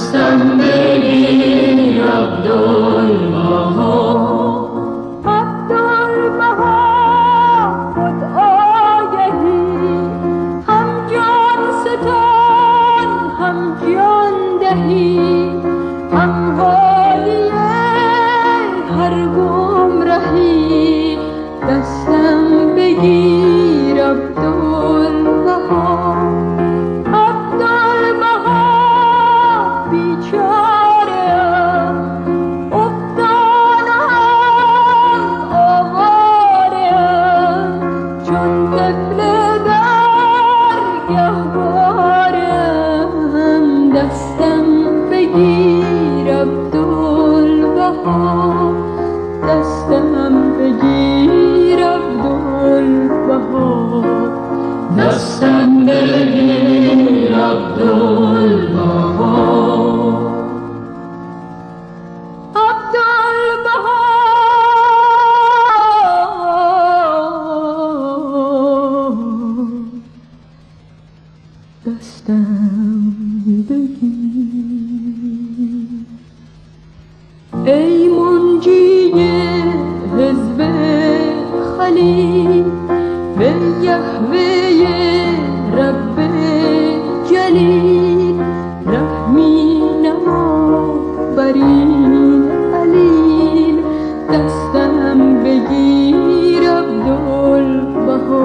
دستم بگیر عبدالبها. عبدالبها خود آگهی، هم جان ستان هم جان دهی، هم حالیه هر گمرهی. دستم بگیر عبدالبها. عبدالبها بیچاره‌ام، افتاده‌ام آواره‌ام، چون طفل در گهواره‌ام. دستم بگیر عبدالبها. دستم بگیر عبدالبها. دستم بگیر عبدالبها. عبدالبها دستم بگیر. ای منجی حزب خلیل، به یهوه رب جلیل، رحمی نما بر این علیل. دستم بگیر عبدالبها.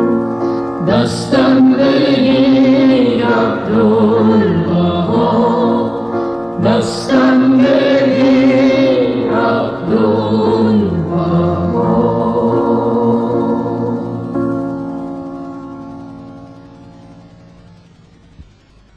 دستم بگیر عبدالبها. دستم بگیر